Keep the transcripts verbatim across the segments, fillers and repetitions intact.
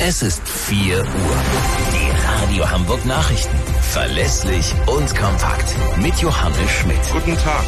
Es ist vier Uhr. Die Radio Hamburg Nachrichten. Verlässlich und kompakt. Mit Johannes Schmidt. Guten Tag.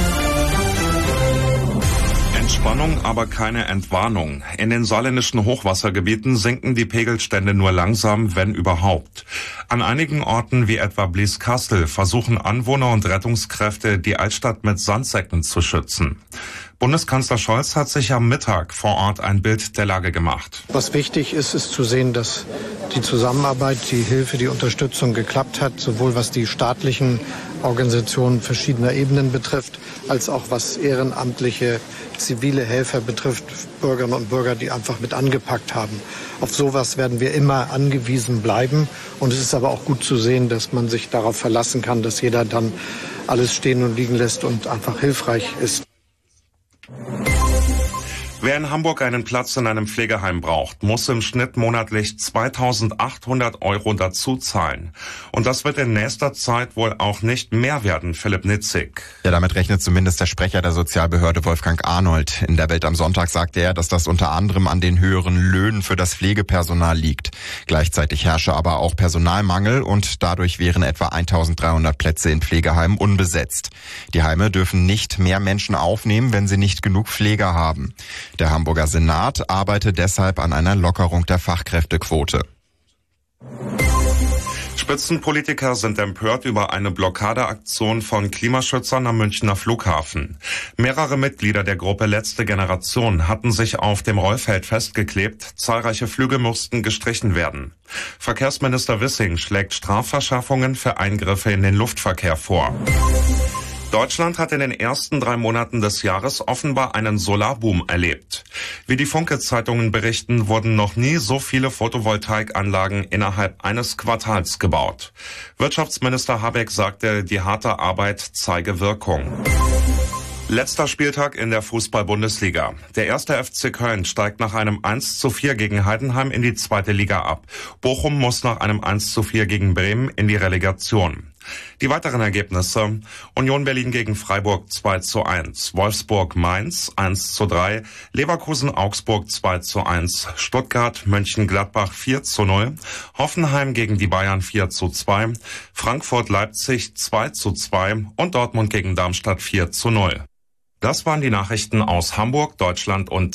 Entspannung, aber keine Entwarnung. In den saarländischen Hochwassergebieten sinken die Pegelstände nur langsam, wenn überhaupt. An einigen Orten wie etwa Blieskastel versuchen Anwohner und Rettungskräfte, die Altstadt mit Sandsäcken zu schützen. Bundeskanzler Scholz hat sich am Mittag vor Ort ein Bild der Lage gemacht. Was wichtig ist, ist zu sehen, dass die Zusammenarbeit, die Hilfe, die Unterstützung geklappt hat, sowohl was die staatlichen Organisationen verschiedener Ebenen betrifft, als auch was ehrenamtliche, zivile Helfer betrifft, Bürgerinnen und Bürger, die einfach mit angepackt haben. Auf sowas werden wir immer angewiesen bleiben. Und es ist aber auch gut zu sehen, dass man sich darauf verlassen kann, dass jeder dann alles stehen und liegen lässt und einfach hilfreich ist. Wer in Hamburg einen Platz in einem Pflegeheim braucht, muss im Schnitt monatlich zweitausendachthundert Euro dazu zahlen. Und das wird in nächster Zeit wohl auch nicht mehr werden, Philipp Nitzig. Ja, damit rechnet zumindest der Sprecher der Sozialbehörde Wolfgang Arnold. In der Welt am Sonntag sagte er, dass das unter anderem an den höheren Löhnen für das Pflegepersonal liegt. Gleichzeitig herrsche aber auch Personalmangel und dadurch wären etwa eintausenddreihundert Plätze in Pflegeheimen unbesetzt. Die Heime dürfen nicht mehr Menschen aufnehmen, wenn sie nicht genug Pfleger haben. Der Hamburger Senat arbeitet deshalb an einer Lockerung der Fachkräftequote. Spitzenpolitiker sind empört über eine Blockadeaktion von Klimaschützern am Münchner Flughafen. Mehrere Mitglieder der Gruppe Letzte Generation hatten sich auf dem Rollfeld festgeklebt. Zahlreiche Flüge mussten gestrichen werden. Verkehrsminister Wissing schlägt Strafverschärfungen für Eingriffe in den Luftverkehr vor. Deutschland hat in den ersten drei Monaten des Jahres offenbar einen Solarboom erlebt. Wie die Funke-Zeitungen berichten, wurden noch nie so viele Photovoltaikanlagen innerhalb eines Quartals gebaut. Wirtschaftsminister Habeck sagte, die harte Arbeit zeige Wirkung. Letzter Spieltag in der Fußball-Bundesliga. Der erste F C Köln steigt nach einem eins zu vier gegen Heidenheim in die zweite Liga ab. Bochum muss nach einem eins zu vier gegen Bremen in die Relegation. Die weiteren Ergebnisse: Union Berlin gegen Freiburg zwei zu eins, Wolfsburg Mainz eins zu drei, Leverkusen Augsburg zwei zu eins, Stuttgart Mönchengladbach vier zu null, Hoffenheim gegen die Bayern vier zu zwei, Frankfurt Leipzig zwei zu zwei und Dortmund gegen Darmstadt vier zu null. Das waren die Nachrichten aus Hamburg, Deutschland und